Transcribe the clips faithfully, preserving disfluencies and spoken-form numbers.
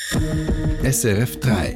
S R F drei.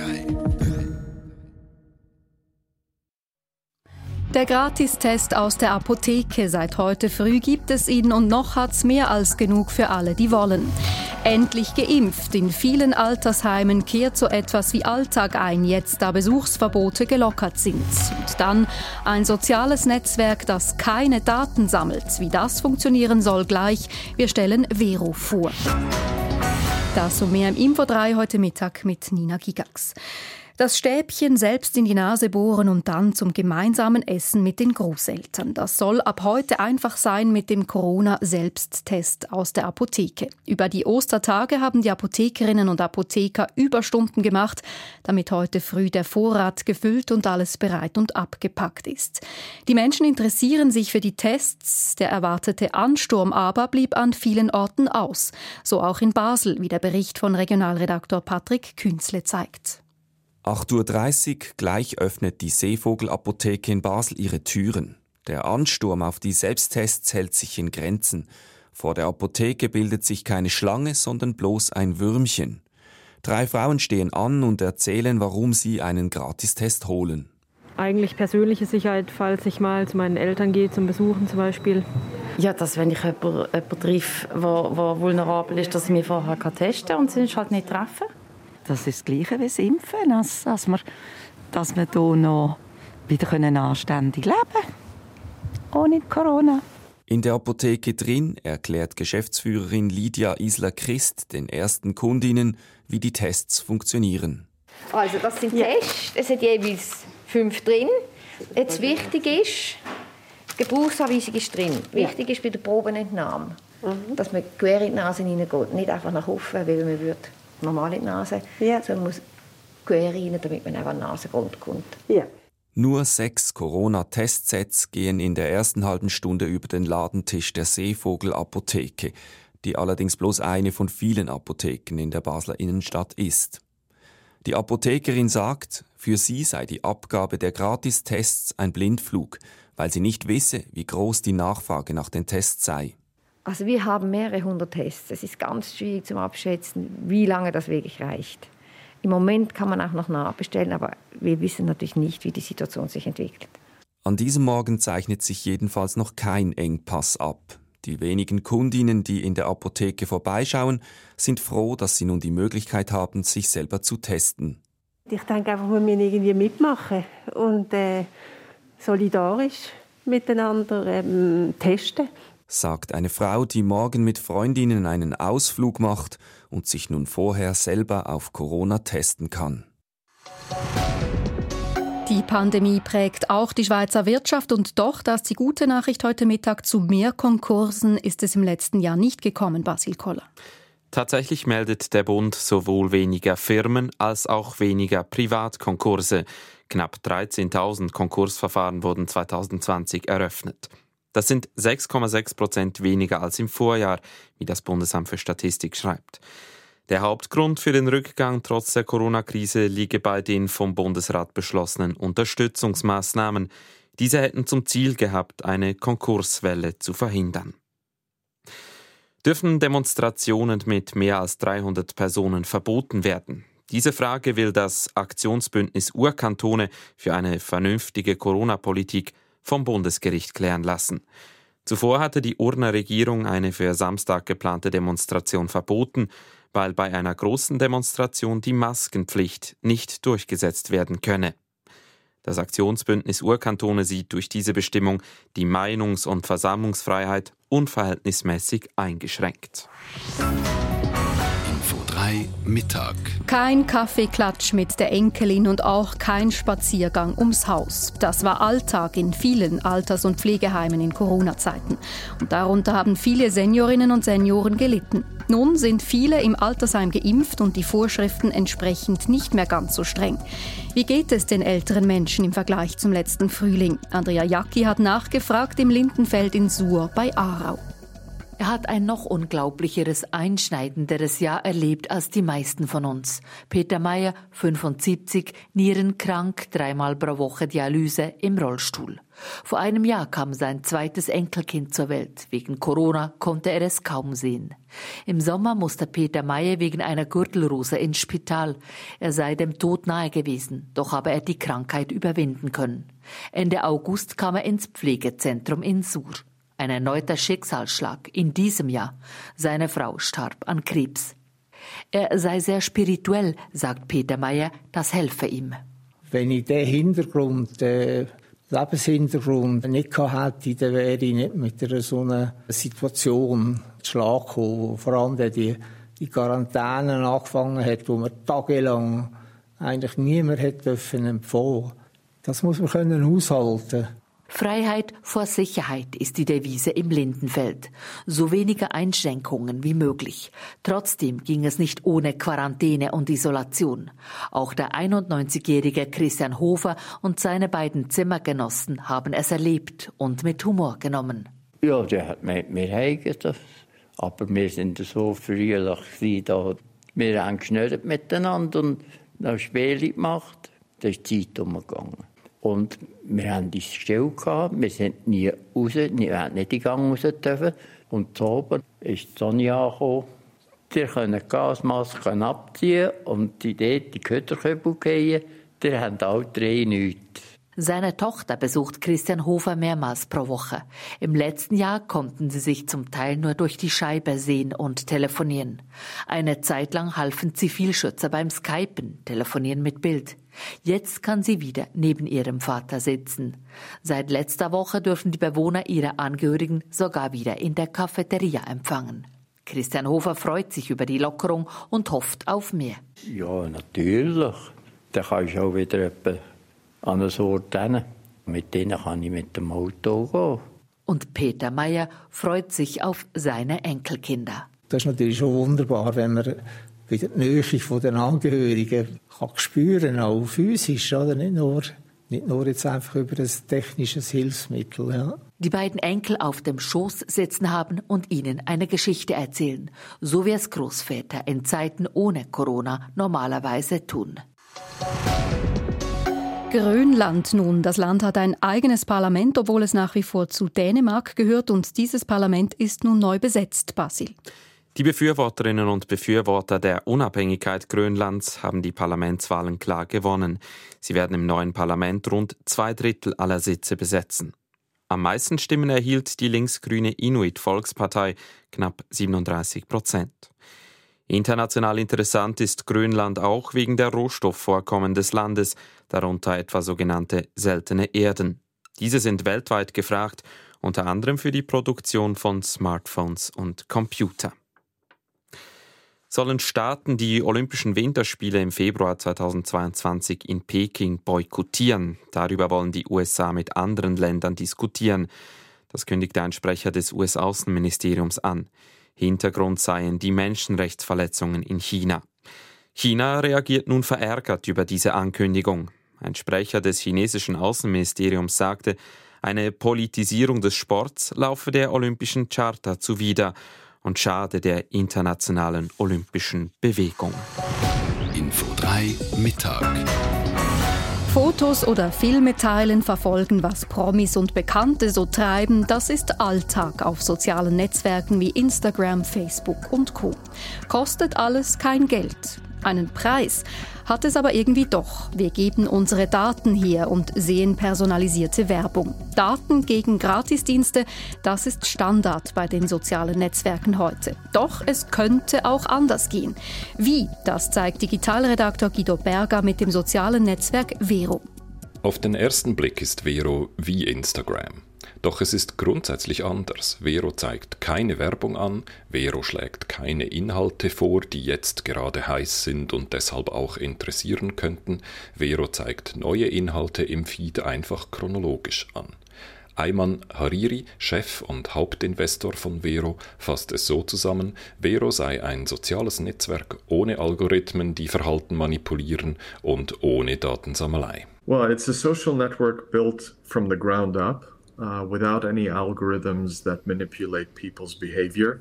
Der Gratistest aus der Apotheke. Seit heute früh gibt es ihn und noch hat's mehr als genug für alle, die wollen. Endlich geimpft. In vielen Altersheimen kehrt so etwas wie Alltag ein, jetzt da Besuchsverbote gelockert sind. Und dann ein soziales Netzwerk, das keine Daten sammelt. Wie das funktionieren soll gleich. Wir stellen Vero vor. Das und mehr im Info drei heute Mittag mit Nina Gigax. Das Stäbchen selbst in die Nase bohren und dann zum gemeinsamen Essen mit den Großeltern. Das soll ab heute einfach sein mit dem Corona-Selbsttest aus der Apotheke. Über die Ostertage haben die Apothekerinnen und Apotheker Überstunden gemacht, damit heute früh der Vorrat gefüllt und alles bereit und abgepackt ist. Die Menschen interessieren sich für die Tests. Der erwartete Ansturm aber blieb an vielen Orten aus. So auch in Basel, wie der Bericht von Regionalredaktor Patrick Künzle zeigt. acht Uhr dreißig, gleich öffnet die Seevogel-Apotheke in Basel ihre Türen. Der Ansturm auf die Selbsttests hält sich in Grenzen. Vor der Apotheke bildet sich keine Schlange, sondern bloß ein Würmchen. Drei Frauen stehen an und erzählen, warum sie einen Gratistest holen. Eigentlich persönliche Sicherheit, falls ich mal zu meinen Eltern gehe, zum Besuchen zum Beispiel. Ja, dass wenn ich jemanden, jemanden treffe, der vulnerabel ist, dass ich mich vorher testen kann und sie halt nicht treffen. Das ist das Gleiche wie das Impfen, dass, dass wir, dass wir hier noch wieder anständig leben können. Ohne Corona. In der Apotheke drin erklärt Geschäftsführerin Lydia Isler-Christ den ersten Kundinnen, wie die Tests funktionieren. Also das sind ja. Tests, es sind jeweils fünf drin. Jetzt wichtig ist, die Gebrauchsanweisung ist drin. Ja. Wichtig ist bei der Probenentnahme, mhm. dass man quer in die Nase hineingeht, nicht einfach nach oben, weil man würde normal in die Nase, ja. sondern man muss quer rein, damit man auch an den Nasengrund kommt. Ja. Nur sechs Corona-Testsets gehen in der ersten halben Stunde über den Ladentisch der Seevogel-Apotheke, die allerdings bloß eine von vielen Apotheken in der Basler Innenstadt ist. Die Apothekerin sagt, für sie sei die Abgabe der Gratistests ein Blindflug, weil sie nicht wisse, wie groß die Nachfrage nach den Tests sei. Also wir haben mehrere hundert Tests. Es ist ganz schwierig zu abschätzen, wie lange das wirklich reicht. Im Moment kann man auch noch nachbestellen, aber wir wissen natürlich nicht, wie die Situation sich entwickelt. An diesem Morgen zeichnet sich jedenfalls noch kein Engpass ab. Die wenigen Kundinnen, die in der Apotheke vorbeischauen, sind froh, dass sie nun die Möglichkeit haben, sich selber zu testen. Ich denke einfach, wir müssen irgendwie mitmachen und äh, solidarisch miteinander ähm, testen. Sagt eine Frau, die morgen mit Freundinnen einen Ausflug macht und sich nun vorher selber auf Corona testen kann. Die Pandemie prägt auch die Schweizer Wirtschaft und doch, das ist die gute Nachricht heute Mittag, zu mehr Konkursen ist es im letzten Jahr nicht gekommen, Basil Koller. Tatsächlich meldet der Bund sowohl weniger Firmen als auch weniger Privatkonkurse. Knapp dreizehntausend Konkursverfahren wurden zwanzig zwanzig eröffnet. Das sind sechs Komma sechs Prozent weniger als im Vorjahr, wie das Bundesamt für Statistik schreibt. Der Hauptgrund für den Rückgang trotz der Corona-Krise liege bei den vom Bundesrat beschlossenen Unterstützungsmaßnahmen. Diese hätten zum Ziel gehabt, eine Konkurswelle zu verhindern. Dürfen Demonstrationen mit mehr als dreihundert Personen verboten werden? Diese Frage will das Aktionsbündnis Urkantone für eine vernünftige Corona-Politik vom Bundesgericht klären lassen. Zuvor hatte die Urner Regierung eine für Samstag geplante Demonstration verboten, weil bei einer großen Demonstration die Maskenpflicht nicht durchgesetzt werden könne. Das Aktionsbündnis Urkantone sieht durch diese Bestimmung die Meinungs- und Versammlungsfreiheit unverhältnismäßig eingeschränkt. Info drei Mittag. Kein Kaffeeklatsch mit der Enkelin und auch kein Spaziergang ums Haus. Das war Alltag in vielen Alters- und Pflegeheimen in Corona-Zeiten. Und darunter haben viele Seniorinnen und Senioren gelitten. Nun sind viele im Altersheim geimpft und die Vorschriften entsprechend nicht mehr ganz so streng. Wie geht es den älteren Menschen im Vergleich zum letzten Frühling? Andrea Jacki hat nachgefragt im Lindenfeld in Suhr bei Aarau. Er hat ein noch unglaublicheres, einschneidenderes Jahr erlebt als die meisten von uns. Peter Meyer, fünfundsiebzig, nierenkrank, dreimal pro Woche Dialyse, im Rollstuhl. Vor einem Jahr kam sein zweites Enkelkind zur Welt. Wegen Corona konnte er es kaum sehen. Im Sommer musste Peter Meyer wegen einer Gürtelrose ins Spital. Er sei dem Tod nahe gewesen, doch habe er die Krankheit überwinden können. Ende August kam er ins Pflegezentrum in Suhr. Ein erneuter Schicksalsschlag in diesem Jahr. Seine Frau starb an Krebs. Er sei sehr spirituell, sagt Peter Meyer, das helfe ihm. Wenn ich den Hintergrund, den Lebenshintergrund nicht gehabt hätte, dann wäre ich nicht mit einer so einer Situation zu Schlag gekommen. Vor allem die, die Quarantäne angefangen hat, wo man tagelang eigentlich niemand hätte empfohlen dürfen. Das muss man können aushalten. Freiheit vor Sicherheit ist die Devise im Lindenfeld. So wenige Einschränkungen wie möglich. Trotzdem ging es nicht ohne Quarantäne und Isolation. Auch der einundneunzigjährige Christian Hofer und seine beiden Zimmergenossen haben es erlebt und mit Humor genommen. Ja, der hat mit mir heimgegangen. Aber wir sind so fröhlich da. Wir haben geschnürt miteinander und noch Spiele gemacht. Da ist die Zeit umgegangen. Und wir hatten die still gehabt. Wir sind nie raus, wir haben nicht in den Gang raus dürfen. Und zu oben ist Sonja angekommen. Die können die Gasmaske abziehen und die dort die Köderkübel gehen. Die haben alle drei nichts. Seine Tochter besucht Christian Hofer mehrmals pro Woche. Im letzten Jahr konnten sie sich zum Teil nur durch die Scheibe sehen und telefonieren. Eine Zeit lang halfen Zivilschützer beim Skypen, telefonieren mit Bild. Jetzt kann sie wieder neben ihrem Vater sitzen. Seit letzter Woche dürfen die Bewohner ihre Angehörigen sogar wieder in der Cafeteria empfangen. Christian Hofer freut sich über die Lockerung und hofft auf mehr. Ja, natürlich. Da kann ich auch wieder etwa an einen Ort hin. Mit denen kann ich mit dem Auto gehen. Und Peter Meyer freut sich auf seine Enkelkinder. Das ist natürlich schon wunderbar, wenn man wieder die Nähe von den Angehörigen kann spüren, auch physisch, oder? Nicht nur, nicht nur jetzt einfach über ein technisches Hilfsmittel. Ja. Die beiden Enkel auf dem Schoß sitzen haben und ihnen eine Geschichte erzählen, so wie es Großväter in Zeiten ohne Corona normalerweise tun. Grönland nun. Das Land hat ein eigenes Parlament, obwohl es nach wie vor zu Dänemark gehört. Und dieses Parlament ist nun neu besetzt, Basil. Die Befürworterinnen und Befürworter der Unabhängigkeit Grönlands haben die Parlamentswahlen klar gewonnen. Sie werden im neuen Parlament rund zwei Drittel aller Sitze besetzen. Am meisten Stimmen erhielt die linksgrüne Inuit-Volkspartei, knapp siebenunddreißig Prozent. International interessant ist Grönland auch wegen der Rohstoffvorkommen des Landes, darunter etwa sogenannte seltene Erden. Diese sind weltweit gefragt, unter anderem für die Produktion von Smartphones und Computer. Sollen Staaten die Olympischen Winterspiele im Februar zweitausendzweiundzwanzig in Peking boykottieren? Darüber wollen die U S A mit anderen Ländern diskutieren. Das kündigte ein Sprecher des U S-Außenministeriums an. Hintergrund seien die Menschenrechtsverletzungen in China. China reagiert nun verärgert über diese Ankündigung. Ein Sprecher des chinesischen Außenministeriums sagte, eine Politisierung des Sports laufe der Olympischen Charta zuwider und schade der internationalen olympischen Bewegung. Info drei Mittag. Fotos oder Filme teilen, verfolgen, was Promis und Bekannte so treiben, das ist Alltag auf sozialen Netzwerken wie Instagram, Facebook und Co. Kostet alles kein Geld. Einen Preis hat es aber irgendwie doch. Wir geben unsere Daten her und sehen personalisierte Werbung. Daten gegen Gratisdienste, das ist Standard bei den sozialen Netzwerken heute. Doch es könnte auch anders gehen. Wie? Das zeigt Digitalredaktor Guido Berger mit dem sozialen Netzwerk Vero. Auf den ersten Blick ist Vero wie Instagram. Doch es ist grundsätzlich anders. Vero zeigt keine Werbung an, Vero schlägt keine Inhalte vor, die jetzt gerade heiß sind und deshalb auch interessieren könnten. Vero zeigt neue Inhalte im Feed einfach chronologisch an. Ayman Hariri, Chef und Hauptinvestor von Vero, fasst es so zusammen, Vero sei ein soziales Netzwerk ohne Algorithmen, die Verhalten manipulieren und ohne Datensammelei. Well, it's a social network built from the ground up. uh, without any algorithms that manipulate people's behavior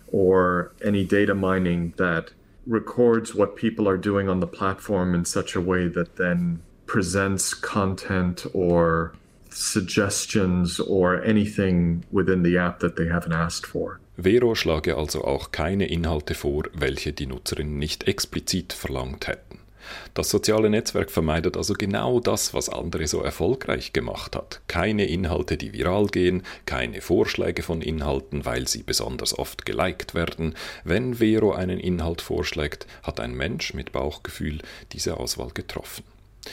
or any data mining that records what people are doing on the platform in such a way that then presents content or suggestions or anything within the app that they haven't asked for. Vero schlage also auch keine Inhalte vor, welche die Nutzerinnen nicht explizit verlangt hätten. Das soziale Netzwerk vermeidet also genau das, was andere so erfolgreich gemacht hat. Keine Inhalte, die viral gehen, keine Vorschläge von Inhalten, weil sie besonders oft geliked werden. Wenn Vero einen Inhalt vorschlägt, hat ein Mensch mit Bauchgefühl diese Auswahl getroffen.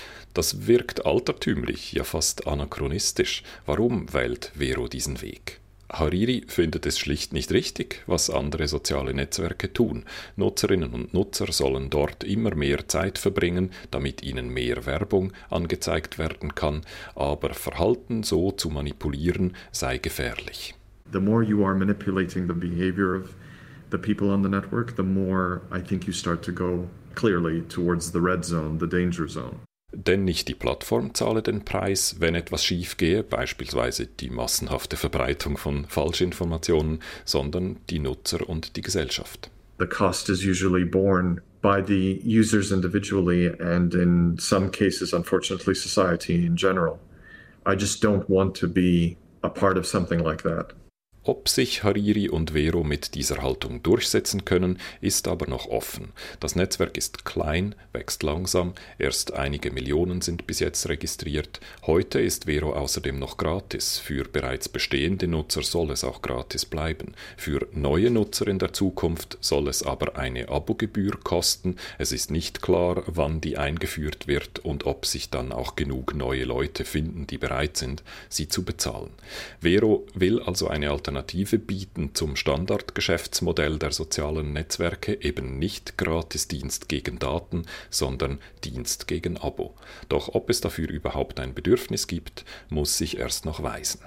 Das wirkt altertümlich, ja fast anachronistisch. Warum wählt Vero diesen Weg? Hariri findet es schlicht nicht richtig, was andere soziale Netzwerke tun. Nutzerinnen und Nutzer sollen dort immer mehr Zeit verbringen, damit ihnen mehr Werbung angezeigt werden kann, aber Verhalten so zu manipulieren sei gefährlich. The more you are manipulating the behavior of the people on the network, the more I think you start to go clearly towards the red zone, the danger zone. Denn nicht die Plattform zahle den Preis, wenn etwas schief gehe, beispielsweise die massenhafte Verbreitung von Falschinformationen, sondern die Nutzer und die Gesellschaft. The cost is usually borne by the users individually and in some cases, unfortunately, society in general. I just don't want to be a part of something like that. Ob sich Hariri und Vero mit dieser Haltung durchsetzen können, ist aber noch offen. Das Netzwerk ist klein, wächst langsam, erst einige Millionen sind bis jetzt registriert. Heute ist Vero außerdem noch gratis. Für bereits bestehende Nutzer soll es auch gratis bleiben. Für neue Nutzer in der Zukunft soll es aber eine Abogebühr kosten. Es ist nicht klar, wann die eingeführt wird und ob sich dann auch genug neue Leute finden, die bereit sind, sie zu bezahlen. Vero will also eine Alternative Alternative bieten zum Standardgeschäftsmodell der sozialen Netzwerke, eben nicht Gratisdienst gegen Daten, sondern Dienst gegen Abo. Doch ob es dafür überhaupt ein Bedürfnis gibt, muss sich erst noch weisen.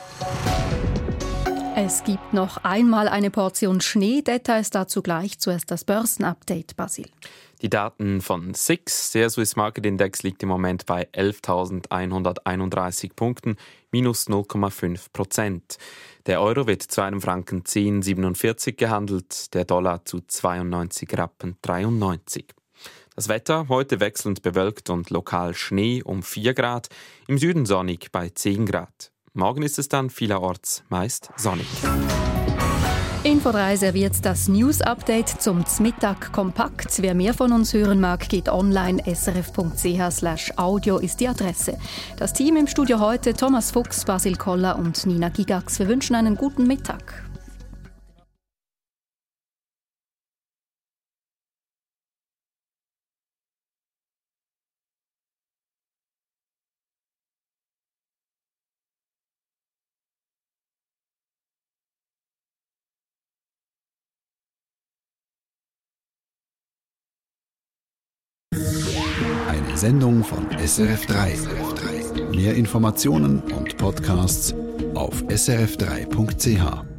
Es gibt noch einmal eine Portion Schnee. Details dazu gleich. Zuerst das Börsenupdate, Basil. Die Daten von S I X, der Swiss Market Index, liegt im Moment bei elftausendeinhunderteinunddreißig Punkten, minus null Komma fünf Prozent. Der Euro wird zu einem Franken zehn Komma siebenundvierzig gehandelt, der Dollar zu zweiundneunzig Rappen dreiundneunzig. Das Wetter heute wechselnd bewölkt und lokal Schnee um vier Grad, im Süden sonnig bei zehn Grad. Morgen ist es dann vielerorts meist sonnig. Info drei serviert das News-Update zum Zmittag kompakt. Wer mehr von uns hören mag, geht online. s r f punkt c h slash audio ist die Adresse. Das Team im Studio heute: Thomas Fuchs, Basil Koller und Nina Gigax. Wir wünschen einen guten Mittag. Eine Sendung von S R F drei. Mehr Informationen und Podcasts auf s r f drei punkt c h.